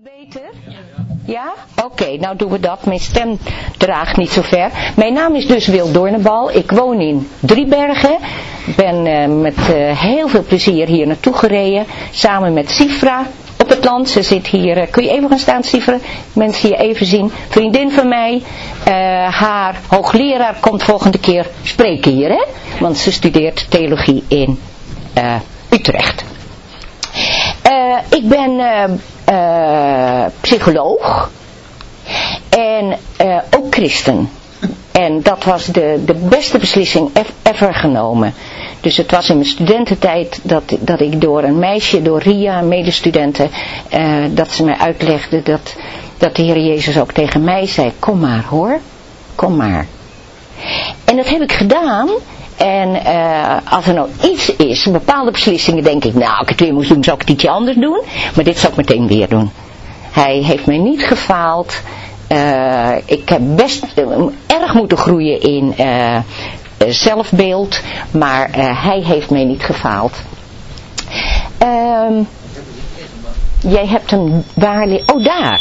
Beter? Ja? Oké, nou doen we dat. Mijn stem draagt niet zo ver. Mijn naam is dus Wil Doornenbal. Ik woon in Driebergen. Ik ben met heel veel plezier hier naartoe gereden. Samen met Sifra op het land. Ze zit hier. Kun je even gaan staan, Sifra? Mensen hier even zien. Vriendin van mij. Haar hoogleraar komt volgende keer spreken hier, hè? Want ze studeert theologie in Utrecht. Ik ben psycholoog en ook christen. En dat was de beste beslissing ever genomen. Dus het was in mijn studententijd dat ik door een meisje, door Ria, een medestudente, dat ze mij uitlegde dat de Heer Jezus ook tegen mij zei, kom maar hoor, kom maar. En dat heb ik gedaan. En als er nou iets is, bepaalde beslissingen, denk ik, nou, als ik het weer moest doen, zou ik het ietsje anders doen. Maar dit zou ik meteen weer doen. Hij heeft mij niet gefaald. Ik heb best erg moeten groeien in zelfbeeld. Maar hij heeft mij niet gefaald. Jij hebt een waarlijk... Oh, daar.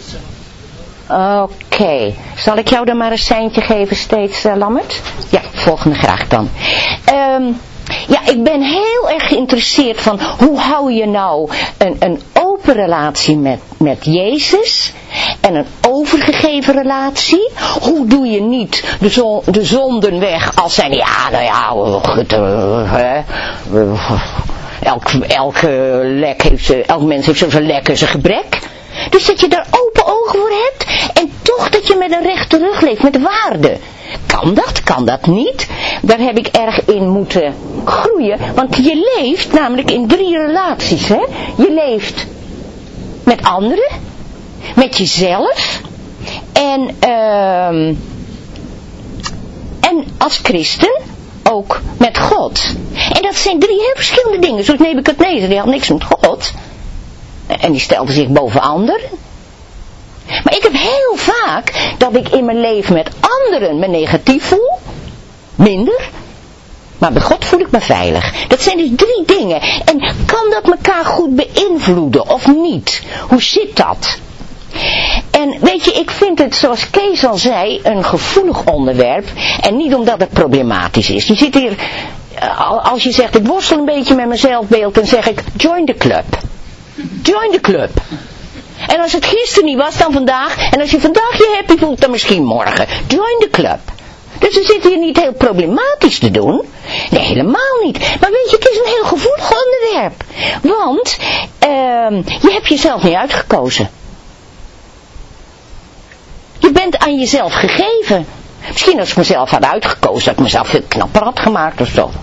Oké. Zal ik jou dan maar een seintje geven steeds, Lammert? Ja, volgende graag dan. Ja, ik ben heel erg geïnteresseerd van hoe hou je nou een open relatie met Jezus en een overgegeven relatie. Hoe doe je niet de zonden weg als zijn, ja, nou ja, elk mens heeft zo'n lek en zijn gebrek. Dus dat je daar open ogen voor hebt en toch dat je met een rechte rug leeft, met waarde. Kan dat niet? Daar heb ik erg in moeten groeien, want je leeft namelijk in 3 relaties. Hè? Je leeft met anderen, met jezelf en als christen ook met God. En dat zijn 3 heel verschillende dingen. Zoals Nebukadnezar, die had niks met God. En die stelde zich boven anderen. Maar ik heb heel vaak dat ik in mijn leven met anderen me negatief voel. Minder. Maar bij God voel ik me veilig. Dat zijn dus 3 dingen. En kan dat elkaar goed beïnvloeden of niet? Hoe zit dat? En weet je, ik vind het, zoals Kees al zei, een gevoelig onderwerp. En niet omdat het problematisch is. Je zit hier, als je zegt, ik worstel een beetje met mijn zelfbeeld, dan zeg ik, join the club. Join the club. En als het gisteren niet was, dan vandaag. En als je vandaag je happy voelt, dan misschien morgen. Join the club. Dus we zitten hier niet heel problematisch te doen. Nee, helemaal niet. Maar weet je, het is een heel gevoelig onderwerp. Want je hebt jezelf niet uitgekozen. Je bent aan jezelf gegeven. Misschien als ik mezelf had uitgekozen, dat ik mezelf veel knapper had gemaakt of zo.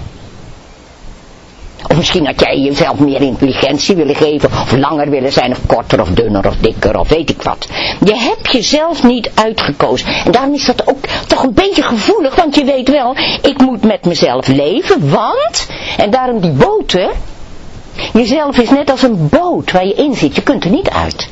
Of misschien had jij jezelf meer intelligentie willen geven, of langer willen zijn, of korter, of dunner, of dikker, of weet ik wat. Je hebt jezelf niet uitgekozen. En daarom is dat ook toch een beetje gevoelig, want je weet wel, ik moet met mezelf leven, want, en daarom die boten, jezelf is net als een boot waar je in zit, je kunt er niet uit.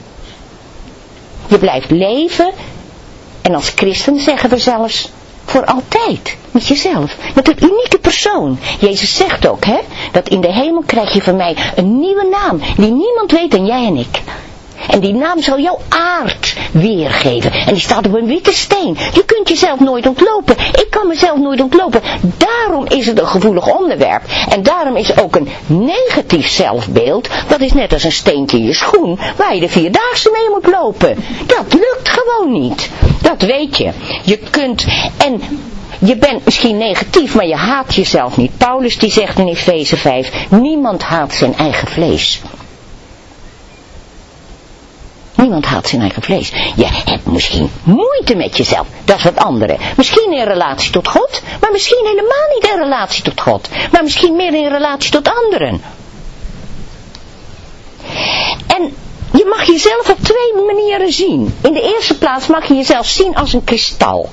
Je blijft leven, en als christen zeggen we zelfs, voor altijd, met jezelf, met een unieke persoon. Jezus zegt ook, hè, dat in de hemel krijg je van mij een nieuwe naam, die niemand weet dan jij en ik. En die naam zal jouw aard weergeven. En die staat op een witte steen. Je kunt jezelf nooit ontlopen. Ik kan mezelf nooit ontlopen. Daarom is het een gevoelig onderwerp. En daarom is ook een negatief zelfbeeld, dat is net als een steentje in je schoen, waar je de 4-daagse mee moet lopen. Dat lukt gewoon niet. Dat weet je. Je kunt, en je bent misschien negatief, maar je haat jezelf niet. Paulus die zegt in Efeze 5, niemand haat zijn eigen vlees. Niemand haat zijn eigen vlees. Je hebt misschien moeite met jezelf. Dat is wat andere. Misschien in relatie tot God, maar misschien helemaal niet in relatie tot God. Maar misschien meer in relatie tot anderen. En je mag jezelf op 2 manieren zien. In de eerste plaats mag je jezelf zien als een kristal.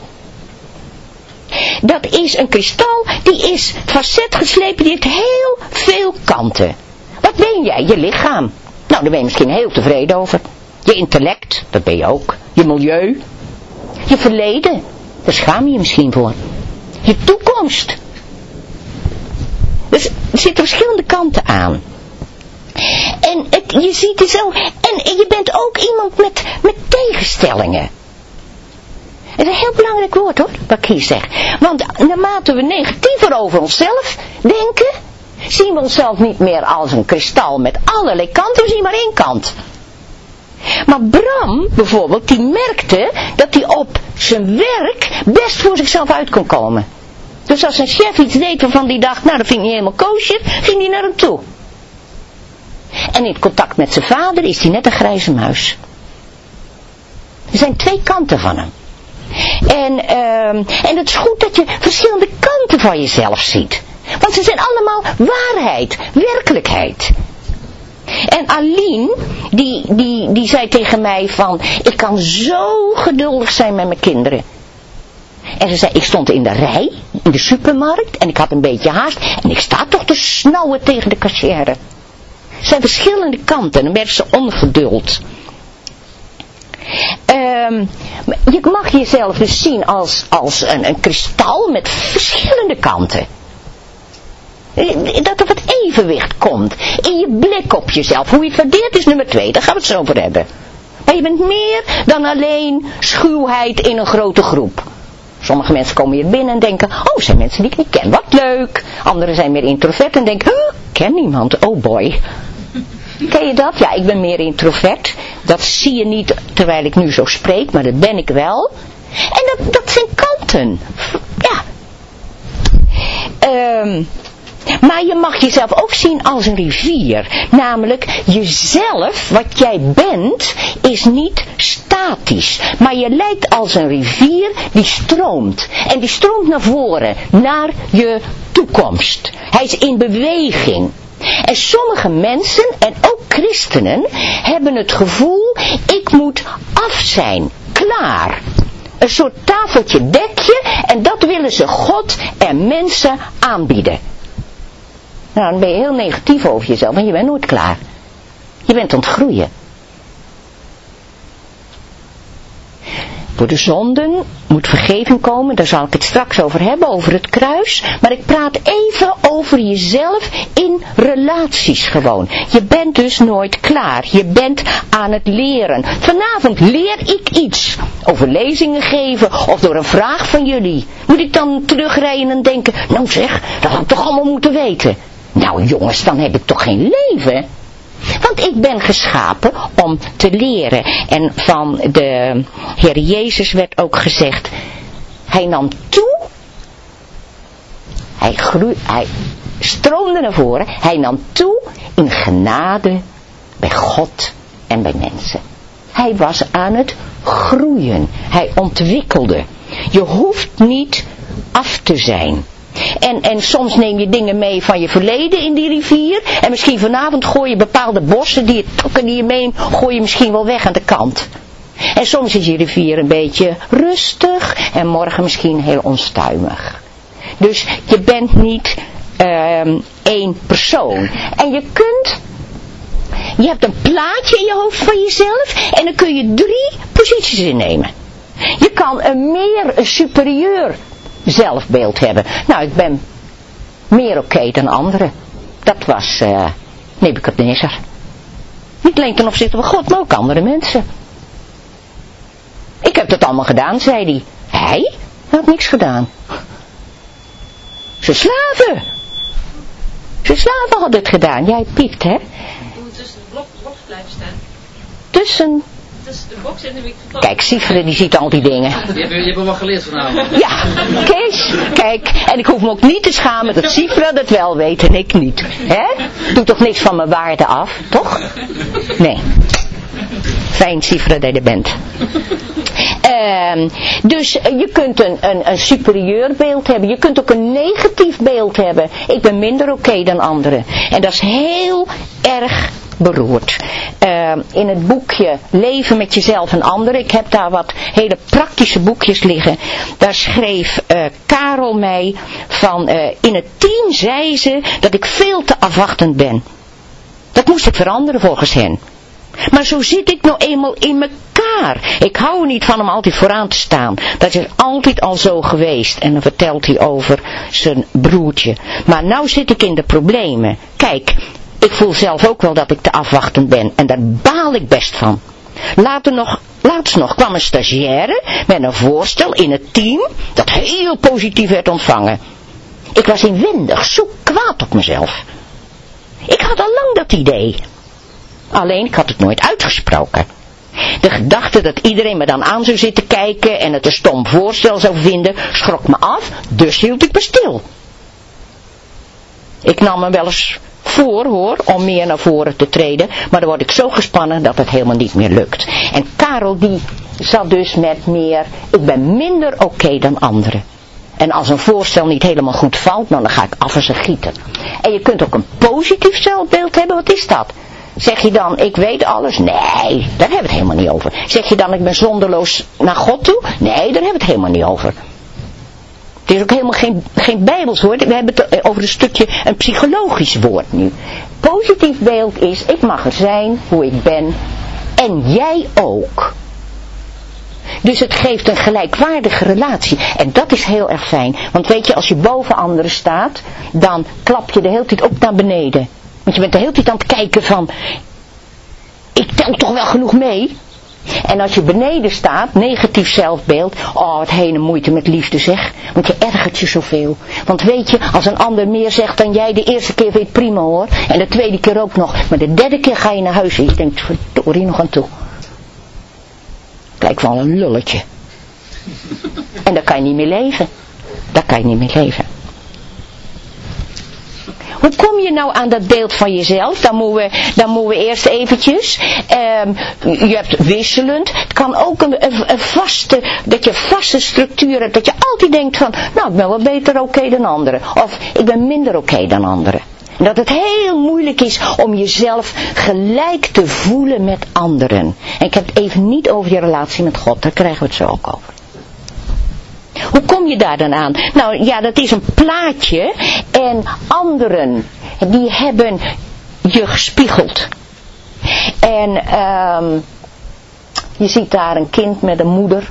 Dat is een kristal, die is facet geslepen, die heeft heel veel kanten. Wat ben jij? Je lichaam. Nou, daar ben je misschien heel tevreden over. Je intellect, dat ben je ook. Je milieu. Je verleden, daar schaam je je misschien voor. Je toekomst. Dus er zitten verschillende kanten aan. En je ziet het zo. En je bent ook iemand met tegenstellingen. Het is een heel belangrijk woord hoor, wat ik hier zeg. Want naarmate we negatiever over onszelf denken, zien we onszelf niet meer als een kristal met allerlei kanten, we zien maar één kant. Maar Bram bijvoorbeeld, die merkte dat hij op zijn werk best voor zichzelf uit kon komen. Dus als een chef iets deed waarvan die dacht, nou dat vind ik niet helemaal koosje, ging hij naar hem toe. En in contact met zijn vader is hij net een grijze muis. Er zijn twee kanten van hem. En het is goed dat je verschillende kanten van jezelf ziet. Want ze zijn allemaal waarheid, werkelijkheid. En Aline, die zei tegen mij van, ik kan zo geduldig zijn met mijn kinderen. En ze zei, ik stond in de rij, in de supermarkt, en ik had een beetje haast. En ik sta toch te snauwen tegen de cashier. Er zijn verschillende kanten, en dan werd ze ongeduld. Je mag jezelf dus zien als een kristal met verschillende kanten. Dat er wat evenwicht komt in je blik op jezelf. Hoe je het waardeert is nummer 2, daar gaan we het zo over hebben. Maar je bent meer dan alleen schuwheid in een grote groep. Sommige mensen komen hier binnen en denken, oh, zijn mensen die ik niet ken, wat leuk. Anderen zijn meer introvert en denken, ik ken niemand, oh boy. Ken je dat? Ja, ik ben meer introvert. Dat zie je niet terwijl ik nu zo spreek, maar dat ben ik wel. En dat zijn kanten. Ja. Maar je mag jezelf ook zien als een rivier. Namelijk, jezelf, wat jij bent, is niet statisch. Maar je lijkt als een rivier die stroomt. En die stroomt naar voren, naar je toekomst. Hij is in beweging. En sommige mensen, en ook christenen, hebben het gevoel, ik moet af zijn, klaar. Een soort tafeltje dekje, en dat willen ze God en mensen aanbieden. Nou, dan ben je heel negatief over jezelf, want je bent nooit klaar. Je bent aan het groeien. Voor de zonden moet vergeving komen, daar zal ik het straks over hebben, over het kruis. Maar ik praat even over jezelf in relaties gewoon. Je bent dus nooit klaar. Je bent aan het leren. Vanavond leer ik iets. Over lezingen geven of door een vraag van jullie. Moet ik dan terugrijden en denken, nou zeg, dat had ik toch allemaal moeten weten. Nou jongens, dan heb ik toch geen leven? Want ik ben geschapen om te leren. En van de Heer Jezus werd ook gezegd, hij nam toe, hij stroomde naar voren, hij nam toe in genade bij God en bij mensen. Hij was aan het groeien, hij ontwikkelde. Je hoeft niet af te zijn. En soms neem je dingen mee van je verleden in die rivier. En misschien vanavond gooi je bepaalde bossen die je mee, gooi je misschien wel weg aan de kant. En soms is je rivier een beetje rustig en morgen misschien heel onstuimig. Dus je bent niet één persoon. En je hebt een plaatje in je hoofd van jezelf en dan kun je 3 posities innemen. Je kan een superieur zelfbeeld hebben. Nou, ik ben meer oké dan anderen. Dat was Nebukadnezar. Niet alleen ten opzichte van God, maar ook andere mensen. Ik heb dat allemaal gedaan, zei hij. Hij had niks gedaan. Zijn slaven hadden het gedaan. Jij piept, hè? Je moet tussen de blok blijven staan. Tussen de box en de microfoon. Kijk, Siegfried die ziet al die dingen. Je hebt hem wel geleerd vanavond. Ja, Kees, kijk, en ik hoef me ook niet te schamen dat Siegfried het wel weet en ik niet. Hè? Doe toch niks van mijn waarde af, toch? Nee. Fijn, Siegfried, dat je er bent. Dus je kunt een superieur beeld hebben. Je kunt ook een negatief beeld hebben. Ik ben minder oké dan anderen. En dat is heel erg beroerd. In het boekje Leven met jezelf en anderen. Ik heb daar wat hele praktische boekjes liggen. Daar schreef Karel mij van in het team zei ze dat ik veel te afwachtend ben. Dat moest ik veranderen volgens hen. Maar zo zit ik nou eenmaal in elkaar. Ik hou er niet van om altijd vooraan te staan. Dat is altijd al zo geweest. En dan vertelt hij over zijn broertje. Maar nou zit ik in de problemen. Kijk, Ik voel zelf ook wel dat ik te afwachtend ben. En daar baal ik best van. Laatst nog kwam een stagiaire met een voorstel in het team dat heel positief werd ontvangen. Ik was inwendig zo kwaad op mezelf. Ik had al lang dat idee. Alleen ik had het nooit uitgesproken. De gedachte dat iedereen me dan aan zou zitten kijken en het een stom voorstel zou vinden, schrok me af, dus hield ik me stil. Ik nam me wel eens voor, om meer naar voren te treden, maar dan word ik zo gespannen dat het helemaal niet meer lukt. En Karel die zat dus met meer, ik ben minder oké dan anderen. En als een voorstel niet helemaal goed valt, nou dan ga ik af als een gieter. En je kunt ook een positief zelfbeeld hebben, wat is dat? Zeg je dan, ik weet alles? Nee, daar hebben we het helemaal niet over. Zeg je dan, ik ben zonderloos naar God toe? Nee, daar hebben we het helemaal niet over. Het is ook helemaal geen Bijbels woord. We hebben het over een stukje, een psychologisch woord nu. Positief beeld is, ik mag er zijn hoe ik ben. En jij ook. Dus het geeft een gelijkwaardige relatie. En dat is heel erg fijn. Want weet je, als je boven anderen staat, dan klap je de hele tijd op naar beneden. Want je bent de hele tijd aan het kijken van, ik tel toch wel genoeg mee. En als je beneden staat, negatief zelfbeeld, oh wat hele moeite met liefde zeg. Want je ergert je zoveel. Want weet je, als een ander meer zegt dan jij, de eerste keer vind je het prima hoor. En de tweede keer ook nog. Maar de derde keer ga je naar huis en je denkt, verdorie nog aan toe. Lijkt wel een lulletje. En daar kan je niet meer leven. Daar kan je niet meer leven. Hoe kom je nou aan dat beeld van jezelf? Dan moeten we eerst eventjes. Je hebt wisselend. Het kan ook een vaste structuur hebt. Dat je altijd denkt van, nou ik ben wel beter oké dan anderen. Of ik ben minder oké dan anderen. En dat het heel moeilijk is om jezelf gelijk te voelen met anderen. En ik heb het even niet over je relatie met God. Daar krijgen we het zo ook over. Hoe kom je daar dan aan? Nou ja, dat is een plaatje. En anderen, die hebben je gespiegeld. En je ziet daar een kind met een moeder.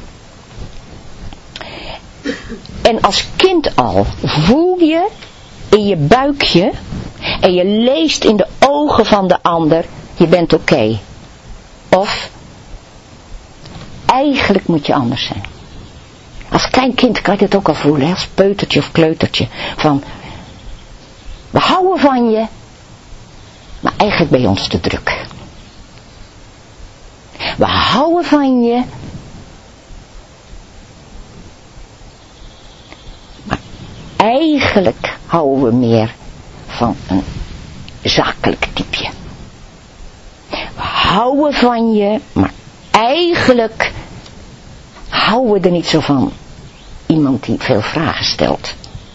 En als kind al voel je in je buikje en je leest in de ogen van de ander, je bent oké. Of, eigenlijk moet je anders zijn. Als klein kind kan je het ook al voelen, hè? Als peutertje of kleutertje. Van, we houden van je, maar eigenlijk ben je ons te druk. We houden van je, maar eigenlijk houden we meer van een zakelijk typeje. We houden van je, maar eigenlijk houden we er niet zo van. Iemand die veel vragen stelt.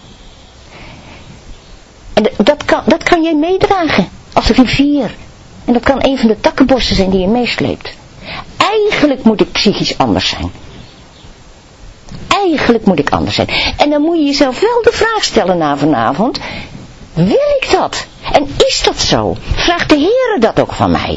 En dat kan jij meedragen. Als een rivier. En dat kan een van de takkenbossen zijn die je meesleept. Eigenlijk moet ik psychisch anders zijn. Eigenlijk moet ik anders zijn. En dan moet je jezelf wel de vraag stellen na vanavond. Wil ik dat? En is dat zo? Vraagt de Heere dat ook van mij?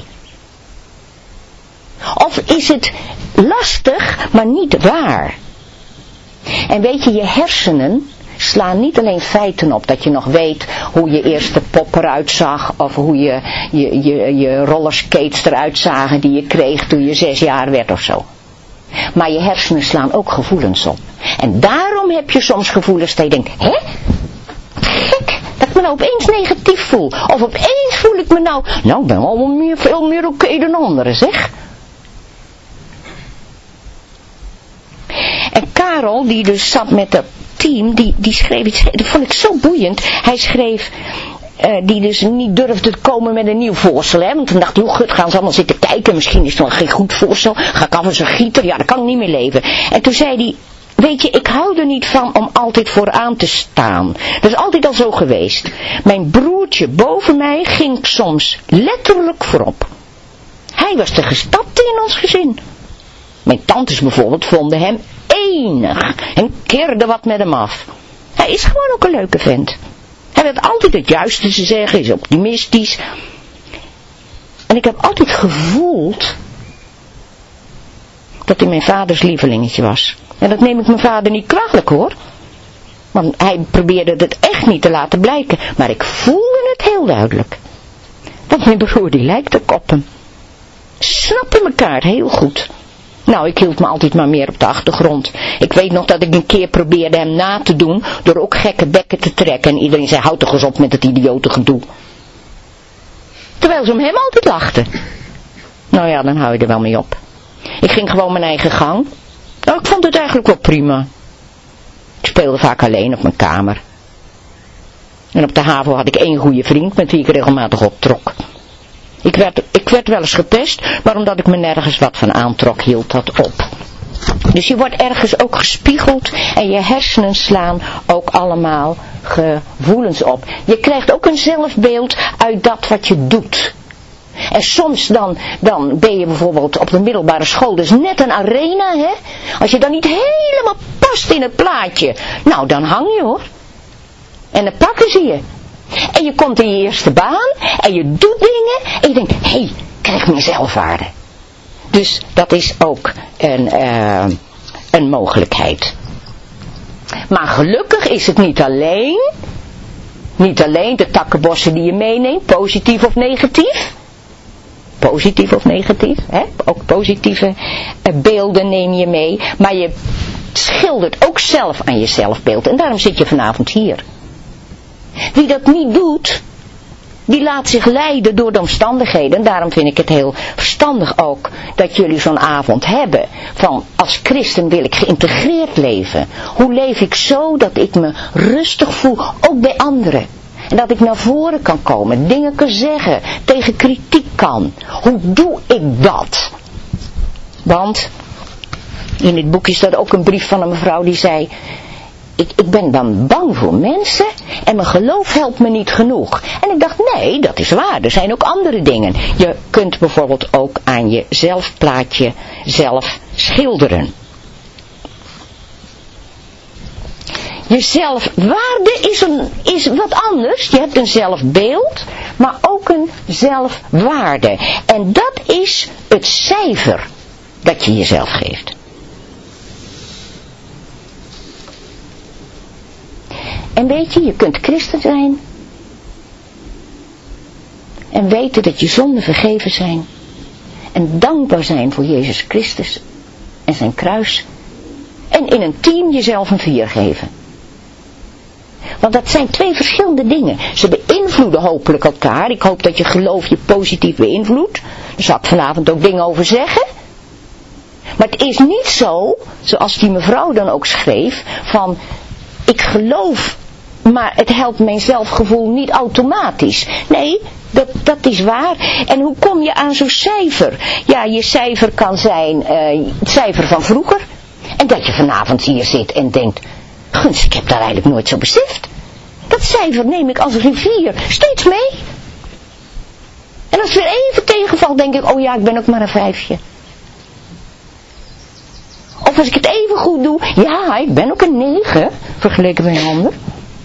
Of is het lastig, maar niet waar? En weet je, je hersenen slaan niet alleen feiten op. Dat je nog weet hoe je eerste pop eruit zag. Of hoe je rollerskates eruit zagen die je kreeg toen je 6 jaar werd of zo. Maar je hersenen slaan ook gevoelens op. En daarom heb je soms gevoelens dat je denkt, hè? Gek, dat ik me nou opeens negatief voel. Of opeens voel ik me nou ik ben wel veel meer oké dan anderen, zeg. En Karel, die dus zat met dat team, die schreef iets, dat vond ik zo boeiend. Hij schreef, die dus niet durfde te komen met een nieuw voorstel, hè. Want toen dacht hij, hoe gut, gaan ze allemaal zitten kijken, misschien is het wel geen goed voorstel. Ga ik af als een gieter, ja, dat kan ik niet meer leven. En toen zei hij, weet je, ik hou er niet van om altijd vooraan te staan. Dat is altijd al zo geweest. Mijn broertje boven mij ging soms letterlijk voorop. Hij was de gestapte in ons gezin. Mijn tantes bijvoorbeeld vonden hem enig en keerden wat met hem af. Hij is gewoon ook een leuke vent. Hij weet altijd het juiste te zeggen, is optimistisch. En ik heb altijd gevoeld dat hij mijn vaders lievelingetje was. En dat neem ik mijn vader niet kwalijk hoor. Want hij probeerde het echt niet te laten blijken. Maar ik voelde het heel duidelijk. Want mijn broer die lijkt ook op hem. Snappen elkaar heel goed. Nou, ik hield me altijd maar meer op de achtergrond. Ik weet nog dat ik een keer probeerde hem na te doen door ook gekke bekken te trekken. En iedereen zei, houd toch eens op met het idiote gedoe. Terwijl ze om hem altijd lachten. Nou ja, dan hou je er wel mee op. Ik ging gewoon mijn eigen gang. Nou, ik vond het eigenlijk wel prima. Ik speelde vaak alleen op mijn kamer. En op de HAVO had ik 1 goede vriend met wie ik regelmatig optrok. Ik werd wel eens gepest, maar omdat ik me nergens wat van aantrok, hield dat op. Dus je wordt ergens ook gespiegeld en je hersenen slaan ook allemaal gevoelens op. Je krijgt ook een zelfbeeld uit dat wat je doet. En soms dan ben je bijvoorbeeld op de middelbare school, dus net een arena, hè. Als je dan niet helemaal past in het plaatje, nou dan hang je hoor. En dan pakken ze je. En je komt in je eerste baan en je doet dingen en je denkt, hé, krijg meer zelfwaarde. Dus dat is ook een mogelijkheid. Maar gelukkig is het niet alleen de takkenbossen die je meeneemt, positief of negatief. Positief of negatief, hè? Ook positieve beelden neem je mee, maar je schildert ook zelf aan je zelfbeeld en daarom zit je vanavond hier. Wie dat niet doet, die laat zich leiden door de omstandigheden. En daarom vind ik het heel verstandig ook dat jullie zo'n avond hebben. Van als christen wil ik geïntegreerd leven. Hoe leef ik zo dat ik me rustig voel, ook bij anderen. En dat ik naar voren kan komen, dingen kan zeggen, tegen kritiek kan. Hoe doe ik dat? Want in dit boekje staat ook een brief van een mevrouw die zei, ik ben dan bang voor mensen en mijn geloof helpt me niet genoeg. En ik dacht, nee, dat is waar. Er zijn ook andere dingen. Je kunt bijvoorbeeld ook aan je zelfplaatje zelf schilderen. Je zelfwaarde is wat anders. Je hebt een zelfbeeld, maar ook een zelfwaarde. En dat is het cijfer dat je jezelf geeft. En weet je kunt christen zijn. En weten dat je zonden vergeven zijn. En dankbaar zijn voor Jezus Christus en zijn kruis. En in een team jezelf een 4 geven. Want dat zijn 2 verschillende dingen. Ze beïnvloeden hopelijk elkaar. Ik hoop dat je geloof je positief beïnvloedt. Daar zal ik vanavond ook dingen over zeggen. Maar het is niet zo, zoals die mevrouw dan ook schreef, van ik geloof, maar het helpt mijn zelfgevoel niet automatisch. Nee, dat is waar. En hoe kom je aan zo'n cijfer? Ja, je cijfer kan zijn het cijfer van vroeger. En dat je vanavond hier zit en denkt, gunst, ik heb daar eigenlijk nooit zo beseft. Dat cijfer neem ik als rivier steeds mee. En als het weer even tegenvalt, denk ik, oh ja, ik ben ook maar een 5'je. Of als ik het even goed doe, ja, ik ben ook een 9, vergeleken met een ander.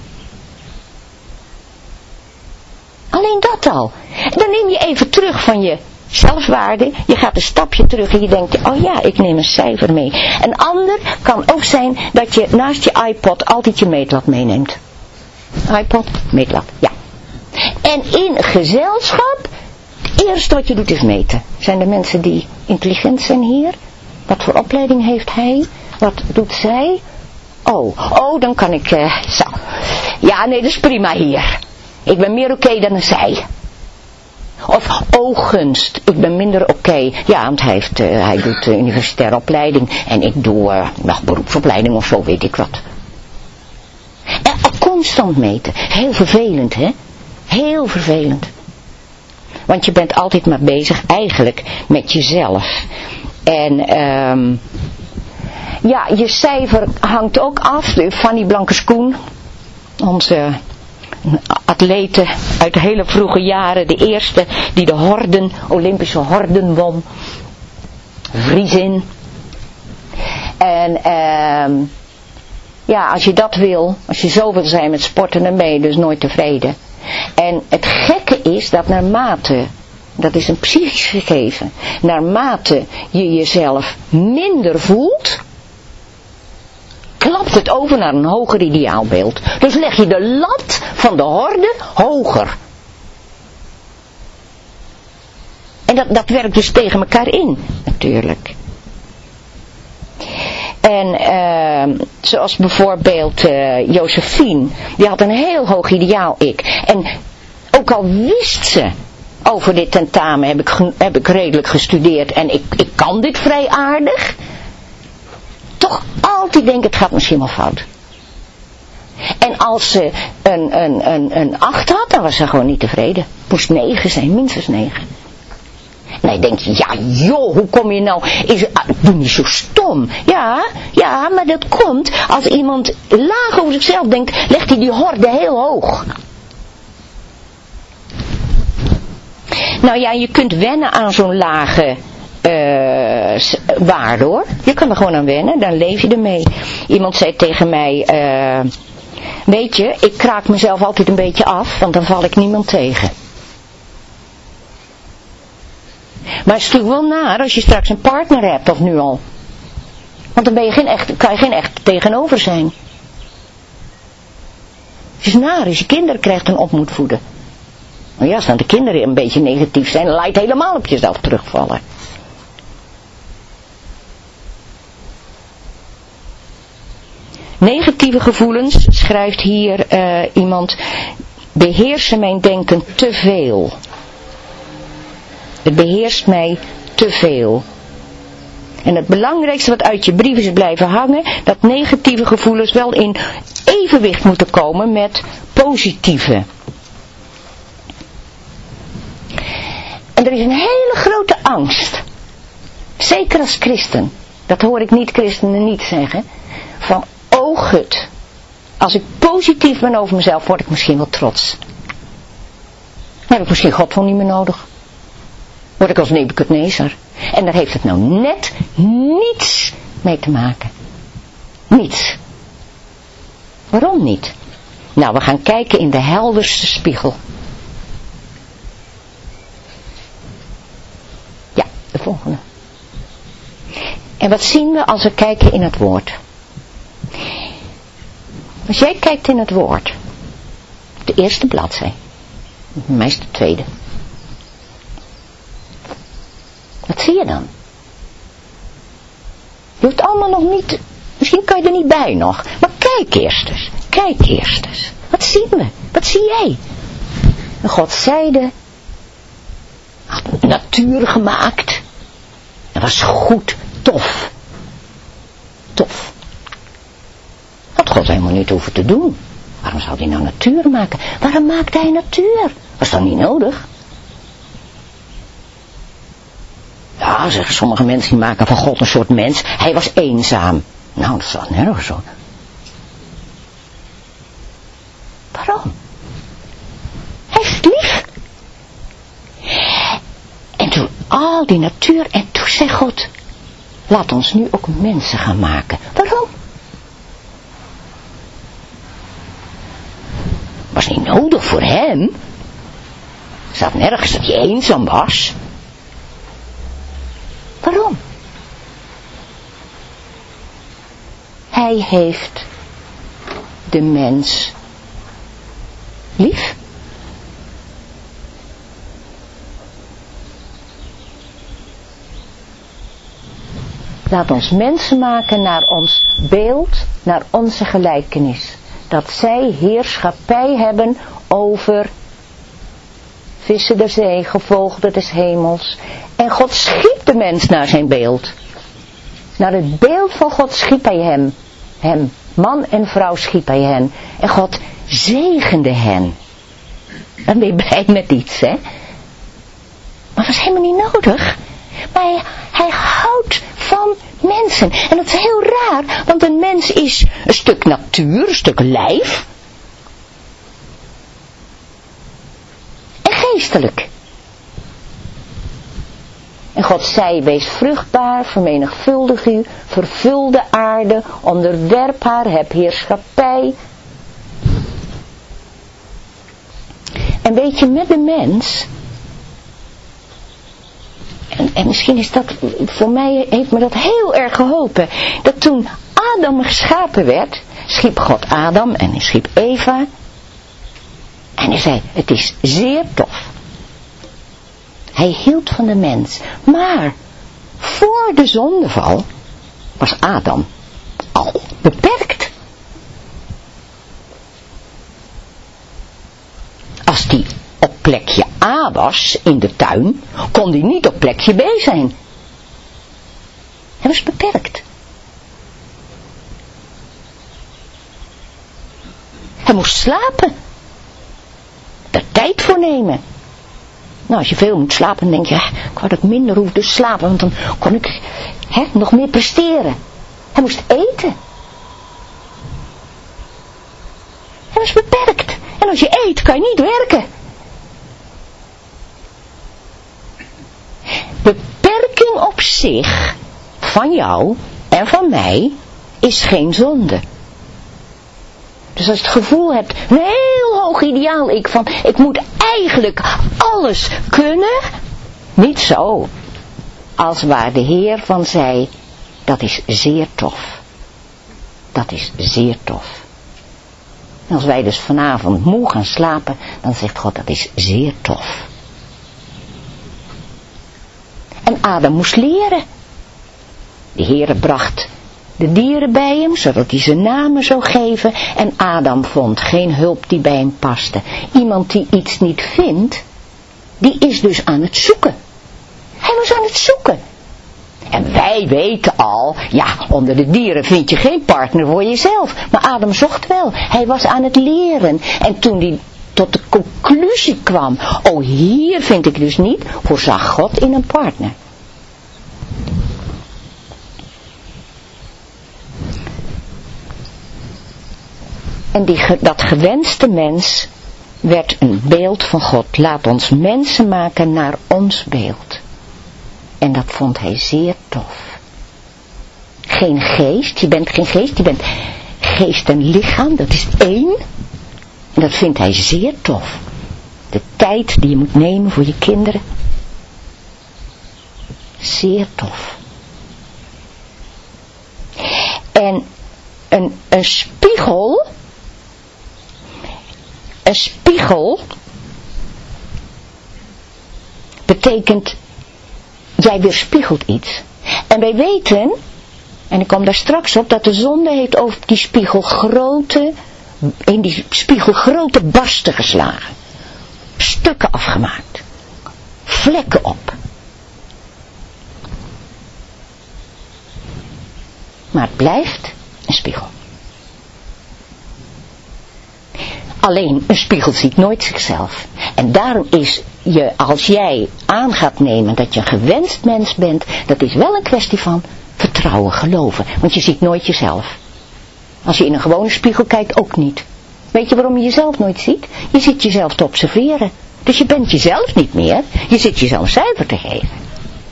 Alleen dat al. Dan neem je even terug van je zelfwaarde. Je gaat een stapje terug en je denkt, oh ja, ik neem een cijfer mee. Een ander kan ook zijn dat je naast je iPod altijd je meetlat meeneemt. iPod, meetlat, ja. En in gezelschap, het eerste wat je doet is meten. Zijn er mensen die intelligent zijn hier? Wat voor opleiding heeft hij? Wat doet zij? Oh, dan kan ik, zo. Ja, nee, dat is prima hier. Ik ben meer oké dan zij. Of, gunst, ik ben minder oké. Ja, want hij doet universitaire opleiding. En ik doe beroepsopleiding of zo, weet ik wat. En constant meten. Heel vervelend, hè? Heel vervelend. Want je bent altijd maar bezig eigenlijk met jezelf. En ja, je cijfer hangt ook af. Fanny Blankers-Koen, onze atlete uit de hele vroege jaren, de eerste die de Olympische horden won. Vriesin. En ja, als je dat wil, als je zo wil zijn met sporten, dan ben je dus nooit tevreden. En het gekke is dat naarmate, dat is een psychisch gegeven, naarmate je jezelf minder voelt, klapt het over naar een hoger ideaalbeeld. Dus leg je de lat van de horde hoger. En dat werkt dus tegen elkaar in, natuurlijk. En zoals bijvoorbeeld Josephine, die had een heel hoog ideaal ik. En ook al wist ze over dit tentamen, heb ik redelijk gestudeerd en ik kan dit vrij aardig. Toch altijd denk het gaat misschien wel fout. En als ze een 8 had, dan was ze gewoon niet tevreden. Het moest 9 zijn, minstens 9. Nee, denk je, ja joh, hoe kom je nou, doe niet zo stom. Ja, maar dat komt, als iemand laag over zichzelf denkt, legt hij die horde heel hoog. Nou ja, je kunt wennen aan zo'n lage waarde hoor. Je kan er gewoon aan wennen, dan leef je ermee. Iemand zei tegen mij, weet je, ik kraak mezelf altijd een beetje af, want dan val ik niemand tegen. Maar het is natuurlijk wel naar als je straks een partner hebt, of nu al. Want dan kan je geen echt tegenover zijn. Het is naar als je kinderen krijgt en op moet voeden. Maar ja, als dan de kinderen een beetje negatief zijn, dan laat je het helemaal op jezelf terugvallen. Negatieve gevoelens, schrijft hier iemand, beheersen mijn denken te veel. Het beheerst mij te veel. En het belangrijkste wat uit je brief is blijven hangen, dat negatieve gevoelens wel in evenwicht moeten komen met positieve. En er is een hele grote angst, zeker als christen, dat hoor ik niet-christenen niet zeggen, van oh gut, als ik positief ben over mezelf, word ik misschien wel trots. Dan heb ik misschien God wel niet meer nodig. Word ik als Nebukadnezar. En daar heeft het nou net niets mee te maken. Niets. Waarom niet? Nou, we gaan kijken in de helderste spiegel. Ja, de volgende. En wat zien we als we kijken in het woord? Als jij kijkt in het woord, de eerste bladzij, meest de tweede. Wat zie je dan? Je hoeft allemaal nog niet, misschien kan je er niet bij nog, maar kijk eerst eens. Kijk eerst eens. Wat zien we? Wat zie jij? En God zeide, had natuur gemaakt. Dat was goed, tof. Tof. Had God helemaal niet hoeven te doen. Waarom zou hij nou natuur maken? Waarom maakte hij natuur? Was dat niet nodig? Ja, zeggen sommige mensen, die maken van God een soort mens. Hij was eenzaam. Nou, dat staat nergens op. Waarom? Hij is lief. En toen al die natuur, en toen zei God, laat ons nu ook mensen gaan maken. Waarom? Was niet nodig voor hem. Er staat nergens dat hij eenzaam was. Waarom? Hij heeft de mens lief. Laat ons mensen maken naar ons beeld, naar onze gelijkenis. Dat zij heerschappij hebben over vissen der zee, gevogelte des hemels. En God schiep de mens naar zijn beeld. Naar het beeld van God schiep hij hem. Man en vrouw schiep hij hen. En God zegende hen. Dan ben je blij met iets, hè? Maar dat is helemaal niet nodig. Maar hij houdt van mensen. En dat is heel raar, want een mens is een stuk natuur, een stuk lijf. En geestelijk. En God zei, wees vruchtbaar, vermenigvuldig u, vervul de aarde, onderwerp haar, heb heerschappij. En weet je, met de mens, en misschien is dat, voor mij heeft me dat heel erg geholpen, dat toen Adam geschapen werd, schiep God Adam en hij schiep Eva. En hij zei, het is zeer tof. Hij hield van de mens. Maar voor de zondeval was Adam al beperkt. Als die op plekje A was in de tuin, kon hij niet op plekje B zijn. Hij was beperkt. Hij moest slapen. Daar tijd voor nemen. Nou, als je veel moet slapen, dan denk je, ik wou dat ik minder hoefde te slapen, want dan kon ik nog meer presteren. Hij moest eten. Hij was beperkt. En als je eet, kan je niet werken. Beperking op zich, van jou en van mij, is geen zonde. Dus als je het gevoel hebt, een heel hoog ideaal ik moet eigenlijk alles kunnen, niet zo. Als waar de Heer van zei, dat is zeer tof. Dat is zeer tof. En als wij dus vanavond moe gaan slapen, dan zegt God, dat is zeer tof. En Adam moest leren. De Heere bracht de dieren bij hem, zodat hij ze namen zou geven. En Adam vond geen hulp die bij hem paste. Iemand die iets niet vindt, die is dus aan het zoeken. Hij was aan het zoeken. En wij weten al, ja, onder de dieren vind je geen partner voor jezelf. Maar Adam zocht wel. Hij was aan het leren. En toen hij tot de conclusie kwam, oh, hier vind ik dus niet, voorzag God in een partner. En dat gewenste mens werd een beeld van God. Laat ons mensen maken naar ons beeld. En dat vond hij zeer tof. Geen geest, je bent geen geest, je bent geest en lichaam, dat is één. En dat vindt hij zeer tof. De tijd die je moet nemen voor je kinderen. Zeer tof. En een spiegel... Een spiegel betekent, jij weerspiegelt iets. En wij weten, en ik kom daar straks op, dat de zonde heeft over die spiegel grote barsten geslagen. Stukken afgemaakt. Vlekken op. Maar het blijft een spiegel. Alleen een spiegel ziet nooit zichzelf. En daarom is je, als jij aan gaat nemen dat je een gewenst mens bent, dat is wel een kwestie van vertrouwen, geloven. Want je ziet nooit jezelf. Als je in een gewone spiegel kijkt, ook niet. Weet je waarom je jezelf nooit ziet? Je zit jezelf te observeren. Dus je bent jezelf niet meer. Je zit jezelf cijfer te geven.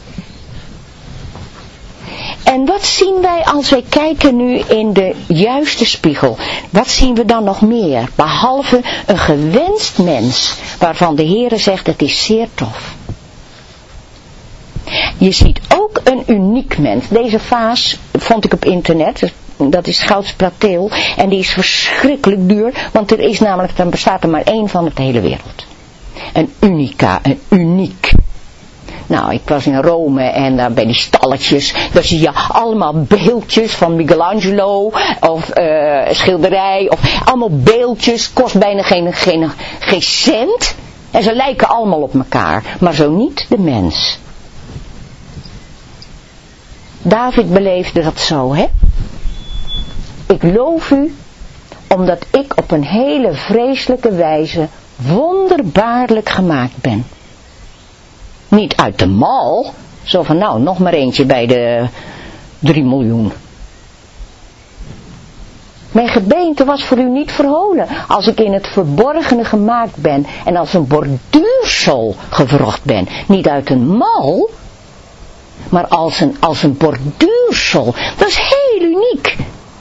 En wat zien wij als wij kijken nu in de juiste spiegel? Wat zien we dan nog meer? Behalve een gewenst mens, waarvan de Heere zegt, het is zeer tof. Je ziet ook een uniek mens. Deze vaas vond ik op internet, dat is Gouds Plateel, en die is verschrikkelijk duur, want dan bestaat er maar één van op de hele wereld. Een unica, een uniek. Nou, ik was in Rome en daar bij die stalletjes, daar zie je allemaal beeldjes van Michelangelo of schilderij of allemaal beeldjes, kost bijna geen cent en ze lijken allemaal op elkaar, maar zo niet de mens. David beleefde dat zo, hè? Ik loof u, omdat ik op een hele vreselijke wijze wonderbaarlijk gemaakt ben. Niet uit de mal, zo van nou, nog maar eentje bij de 3 miljoen. Mijn gebeente was voor u niet verholen, als ik in het verborgene gemaakt ben en als een borduursel gewrocht ben. Niet uit een mal, maar als een borduursel. Dat is heel uniek.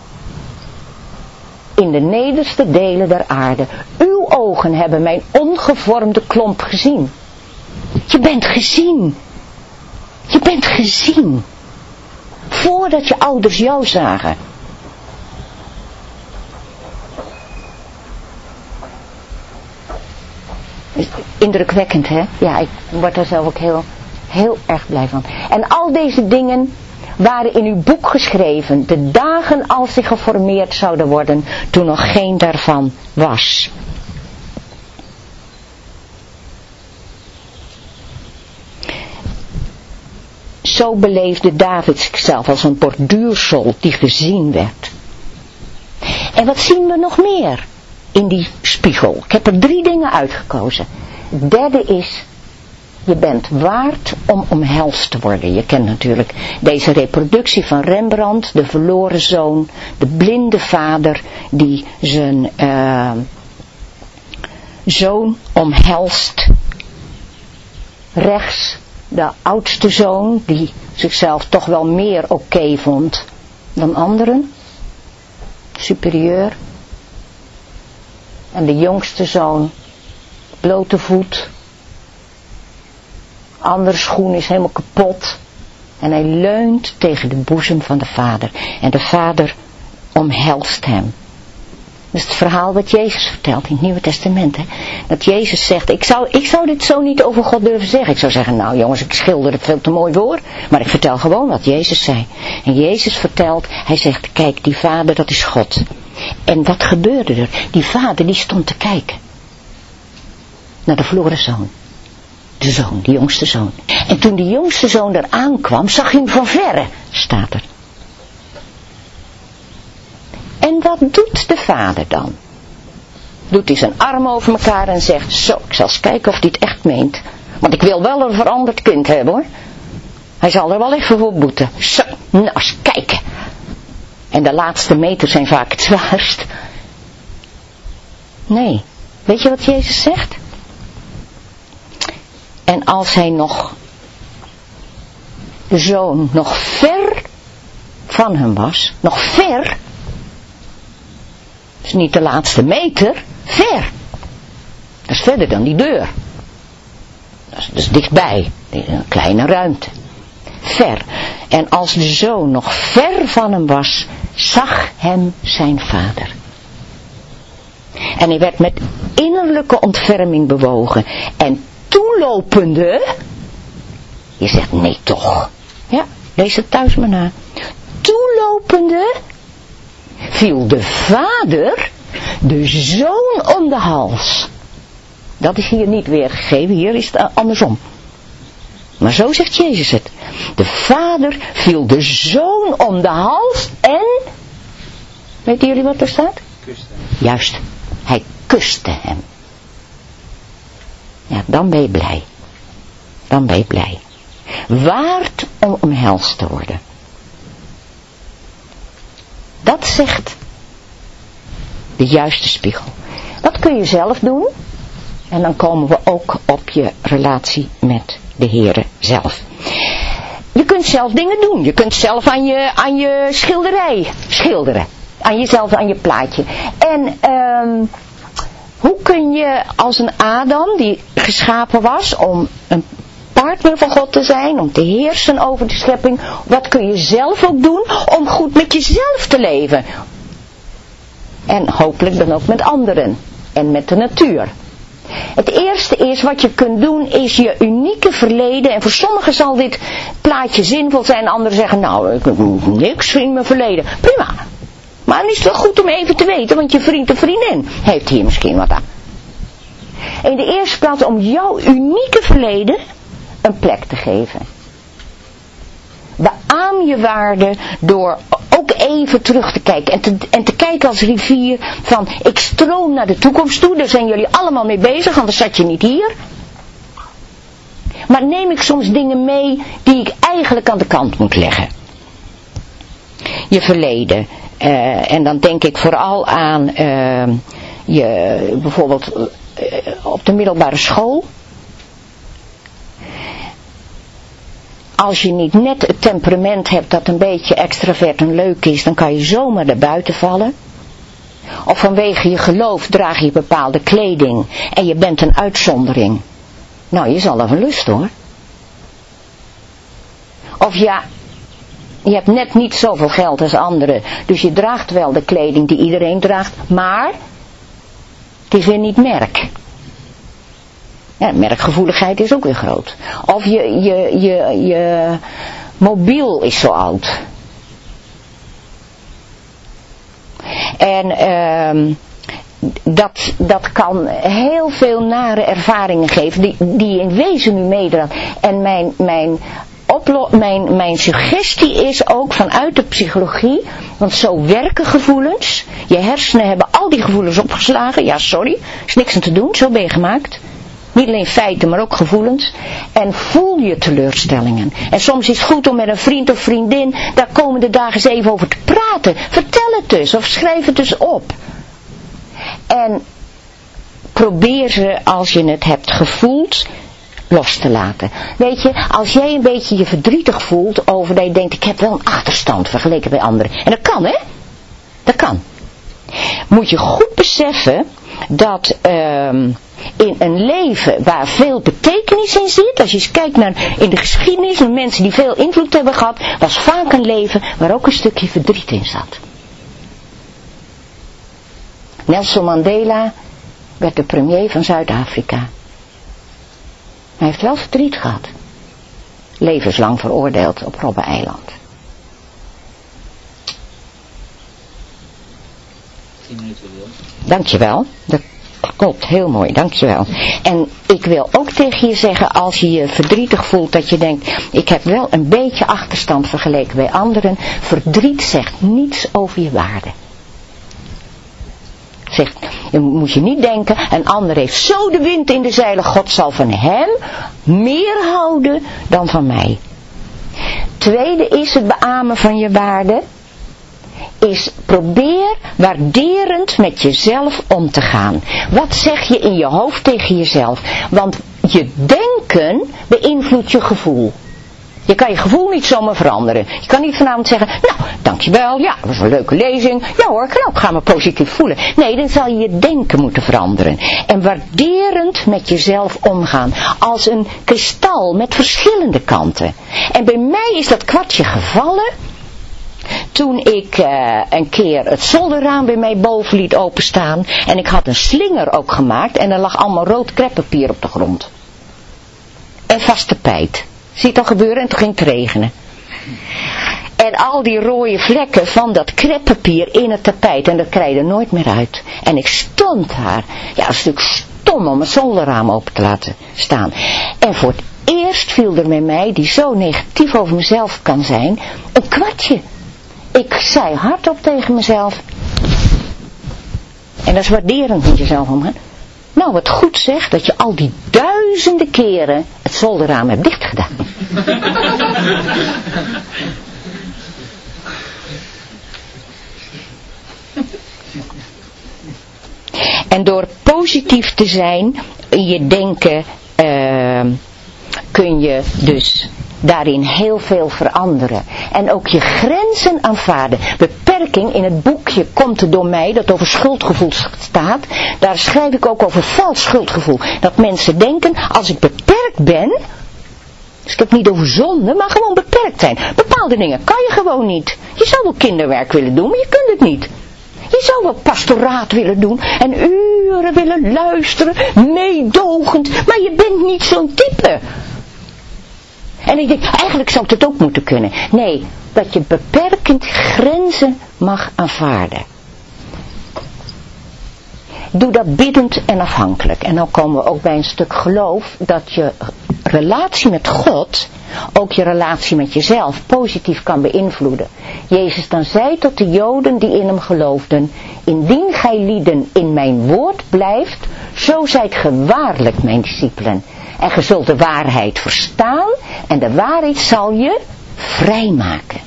In de nederste delen der aarde, uw ogen hebben mijn ongevormde klomp gezien. Je bent gezien. Je bent gezien. Voordat je ouders jou zagen. indrukwekkend, hè? Ja, ik word daar zelf ook heel, heel erg blij van. En al deze dingen waren in uw boek geschreven, de dagen als ze geformeerd zouden worden, toen nog geen daarvan was. Zo beleefde David zichzelf als een borduursel die gezien werd. En wat zien we nog meer in die spiegel? Ik heb er 3 dingen uitgekozen. Het derde is, je bent waard om omhelst te worden. Je kent natuurlijk deze reproductie van Rembrandt, de verloren zoon, de blinde vader die zijn zoon omhelst. Rechts de oudste zoon, die zichzelf toch wel meer oké vond dan anderen. Superieur. En de jongste zoon, blote voet. Andere schoen is helemaal kapot. En hij leunt tegen de boezem van de vader. En de vader omhelst hem. Dat is het verhaal wat Jezus vertelt in het Nieuwe Testament. Hè? Dat Jezus zegt, ik zou dit zo niet over God durven zeggen. Ik zou zeggen, nou jongens, ik schilder het veel te mooi voor. Maar ik vertel gewoon wat Jezus zei. En Jezus vertelt, hij zegt, kijk, die vader, dat is God. En wat gebeurde er? Die vader, die stond te kijken. Naar de verloren zoon. De zoon, de jongste zoon. En toen de jongste zoon er aankwam, zag hij hem van verre, staat er. En wat doet de vader dan? Doet hij zijn armen over elkaar en zegt, zo, ik zal eens kijken of hij het echt meent. Want ik wil wel een veranderd kind hebben hoor. Hij zal er wel even voor boeten. Zo, nou eens kijken. En de laatste meters zijn vaak het zwaarst. Nee, weet je wat Jezus zegt? En als hij nog, de zoon, nog ver van hem was, nog ver, dus niet de laatste meter, ver. Dat is verder dan die deur. Dat is dichtbij, een kleine ruimte. Ver. En als de zoon nog ver van hem was, zag hem zijn vader. En hij werd met innerlijke ontferming bewogen. En toelopende, je zegt nee toch. Ja, lees het thuis maar na. Toelopende viel de vader de zoon om de hals. Dat is hier niet weergegeven, hier is het andersom. Maar zo zegt Jezus het. De vader viel de zoon om de hals en, weten jullie wat er staat? Kuste. Juist, hij kuste hem. Ja, dan ben je blij. Dan ben je blij. Waard om omhelst te worden. Dat zegt de juiste spiegel. Dat kun je zelf doen. En dan komen we ook op je relatie met de Heere zelf. Je kunt zelf dingen doen. Je kunt zelf aan je schilderij schilderen. Aan jezelf, aan je plaatje. En hoe kun je als een Adam die geschapen was om een partner van God te zijn, om te heersen over de schepping, wat kun je zelf ook doen om goed met jezelf te leven? En hopelijk dan ook met anderen en met de natuur. Het eerste is wat je kunt doen is je unieke verleden, en voor sommigen zal dit plaatje zinvol zijn, anderen zeggen nou ik heb niks in mijn verleden. Prima. Maar dan is het wel goed om even te weten, want je vriend of vriendin heeft hier misschien wat aan. In de eerste plaats om jouw unieke verleden een plek te geven. Beaam je waarde door ook even terug te kijken. En te kijken als rivier van ik stroom naar de toekomst toe. Daar zijn jullie allemaal mee bezig, anders zat je niet hier. Maar neem ik soms dingen mee die ik eigenlijk aan de kant moet leggen. Je verleden. En dan denk ik vooral aan bijvoorbeeld op de middelbare school. Als je niet net het temperament hebt dat een beetje extravert en leuk is, dan kan je zomaar naar buiten vallen. Of vanwege je geloof draag je bepaalde kleding en je bent een uitzondering. Nou, je zal even lust hoor. Of ja, je hebt net niet zoveel geld als anderen, dus je draagt wel de kleding die iedereen draagt, maar het is weer niet merk. Ja, merkgevoeligheid is ook weer groot. Of je mobiel is zo oud. En dat kan heel veel nare ervaringen geven die je in wezen nu meedraagt. En mijn suggestie is ook vanuit de psychologie, want zo werken gevoelens. Je hersenen hebben al die gevoelens opgeslagen. Ja, sorry, is niks aan te doen, zo ben je gemaakt. Niet alleen feiten, maar ook gevoelens. En voel je teleurstellingen. En soms is het goed om met een vriend of vriendin daar komende dagen eens even over te praten. Vertel het dus, of schrijf het dus op. En probeer ze, als je het hebt gevoeld, los te laten. Weet je, als jij een beetje je verdrietig voelt over dat je denkt, ik heb wel een achterstand vergeleken bij anderen. En dat kan, hè? Dat kan. Moet je goed beseffen dat in een leven waar veel betekenis in zit, als je eens kijkt naar in de geschiedenis van mensen die veel invloed hebben gehad, was vaak een leven waar ook een stukje verdriet in zat. Nelson Mandela werd de premier van Zuid-Afrika. Hij heeft wel verdriet gehad. Levenslang veroordeeld op Robben-eiland. 10 minuten wil. Dankjewel. Dat klopt, heel mooi, dankjewel. En ik wil ook tegen je zeggen, als je je verdrietig voelt, dat je denkt, ik heb wel een beetje achterstand vergeleken bij anderen. Verdriet zegt niets over je waarde. Zegt, moet je niet denken, een ander heeft zo de wind in de zeilen, God zal van hem meer houden dan van mij. Tweede is het beamen van je waarde, is probeer waarderend met jezelf om te gaan. Wat zeg je in je hoofd tegen jezelf? Want je denken beïnvloedt je gevoel. Je kan je gevoel niet zomaar veranderen. Je kan niet vanavond zeggen, nou, dankjewel, ja, dat was een leuke lezing. Ja hoor, ik ga me positief voelen. Nee, dan zal je je denken moeten veranderen. En waarderend met jezelf omgaan. Als een kristal met verschillende kanten. En bij mij is dat kwartje gevallen toen ik een keer het zolderraam bij mij boven liet openstaan. En ik had een slinger ook gemaakt en er lag allemaal rood kreppapier op de grond. En vast tapijt. Zie het al gebeuren en toen ging het regenen. En al die rode vlekken van dat kreppapier in het tapijt. En dat krijg je er nooit meer uit. En ik stond daar. Ja, een stuk stom om het zolderraam open te laten staan. En voor het eerst viel er met mij, die zo negatief over mezelf kan zijn, een kwartje. Ik zei hardop tegen mezelf. En dat is waarderend met jezelf omgaan. Nou, wat goed zeg, dat je al die duizenden keren het zolderraam hebt dichtgedaan. En door positief te zijn in je denken, kun je dus daarin heel veel veranderen. En ook je grenzen aanvaarden. Beperking, in het boekje Komt het door mij, dat over schuldgevoel staat. Daar schrijf ik ook over vals schuldgevoel. Dat mensen denken, als ik beperkt ben, dus ik heb het niet over zonde, maar gewoon beperkt zijn. Bepaalde dingen kan je gewoon niet. Je zou wel kinderwerk willen doen, maar je kunt het niet. Je zou wel pastoraat willen doen en uren willen luisteren, meedogend, maar je bent niet zo'n type. En ik denk, eigenlijk zou ik dat ook moeten kunnen. Nee, dat je beperkend grenzen mag aanvaarden. Doe dat biddend en afhankelijk. En dan komen we ook bij een stuk geloof, dat je relatie met God, ook je relatie met jezelf, positief kan beïnvloeden. Jezus dan zei tot de Joden die in hem geloofden, indien gij lieden in mijn woord blijft, zo zijt ge waarlijk mijn discipelen. En ge zult de waarheid verstaan en de waarheid zal je vrijmaken.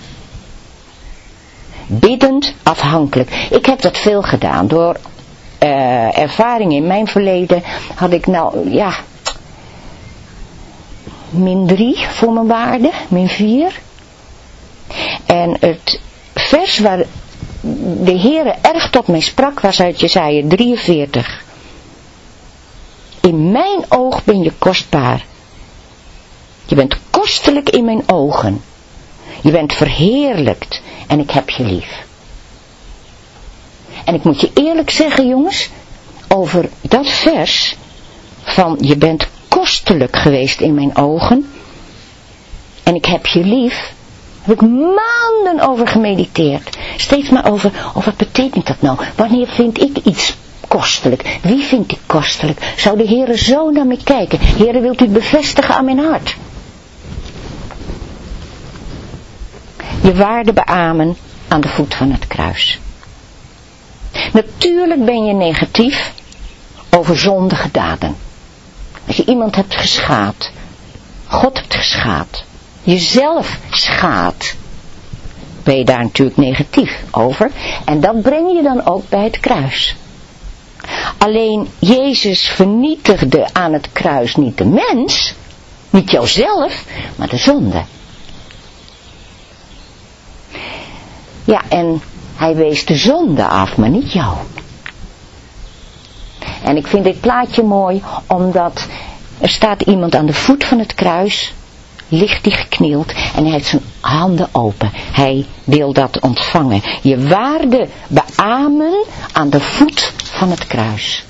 Biddend, afhankelijk. Ik heb dat veel gedaan. Door ervaring in mijn verleden had ik nou, ja, -3 voor mijn waarde, -4. En het vers waar de Heere erg tot mij sprak was uit Jesaja 43. In mijn oog ben je kostbaar. Je bent kostelijk in mijn ogen. Je bent verheerlijkt en ik heb je lief. En ik moet je eerlijk zeggen, jongens, over dat vers van je bent kostelijk geweest in mijn ogen. En ik heb je lief. Heb ik maanden over gemediteerd. Steeds maar over, wat betekent dat nou? Wanneer vind ik iets kostelijk? Wie vind ik kostelijk? Zou de Heere zo naar me kijken? Heere, wilt u het bevestigen aan mijn hart? Je waarde beamen aan de voet van het kruis. Natuurlijk ben je negatief over zondige daden. Als je iemand hebt geschaad, God hebt geschaad, jezelf schaadt, ben je daar natuurlijk negatief over. En dat breng je dan ook bij het kruis. Alleen Jezus vernietigde aan het kruis niet de mens, niet jouzelf, maar de zonde. Ja, en hij wees de zonde af, maar niet jou. En ik vind dit plaatje mooi, omdat er staat iemand aan de voet van het kruis, ligt hij geknield en hij heeft zijn handen open. Hij wil dat ontvangen. Je waarde beamen aan de voet van het kruis.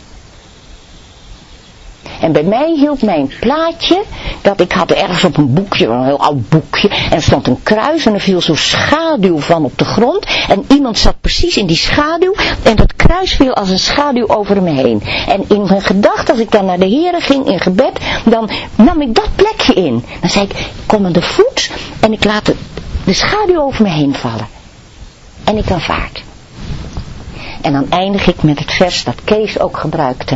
En bij mij hield mijn plaatje, dat ik had ergens op een boekje, een heel oud boekje, en er stond een kruis en er viel zo'n schaduw van op de grond. En iemand zat precies in die schaduw en dat kruis viel als een schaduw over me heen. En in mijn gedachten, als ik dan naar de Heere ging in gebed, dan nam ik dat plekje in. Dan zei ik kom aan de voet en ik laat de schaduw over me heen vallen. En ik aanvaard. En dan eindig ik met het vers dat Kees ook gebruikte.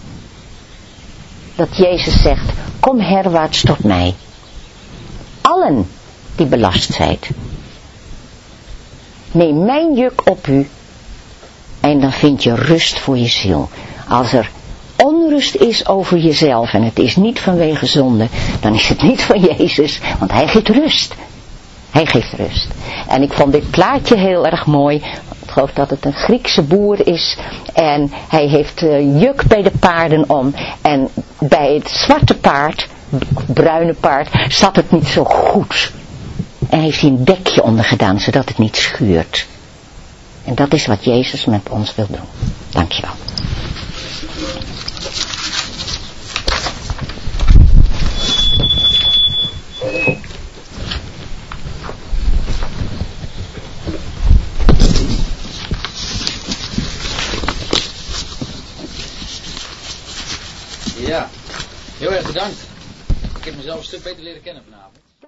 Dat Jezus zegt, kom herwaarts tot mij. Allen die belast zijt. Neem mijn juk op u. En dan vind je rust voor je ziel. Als er onrust is over jezelf en het is niet vanwege zonde, dan is het niet van Jezus, want hij geeft rust. Hij geeft rust. En ik vond dit plaatje heel erg mooi. Ik geloof dat het een Griekse boer is. En hij heeft juk bij de paarden om. En bij het zwarte paard, bruine paard, zat het niet zo goed. En heeft hij een dekje onder gedaan, zodat het niet schuurt. En dat is wat Jezus met ons wil doen. Dankjewel. Ja, heel erg bedankt. Ik heb mezelf een stuk beter leren kennen vanavond.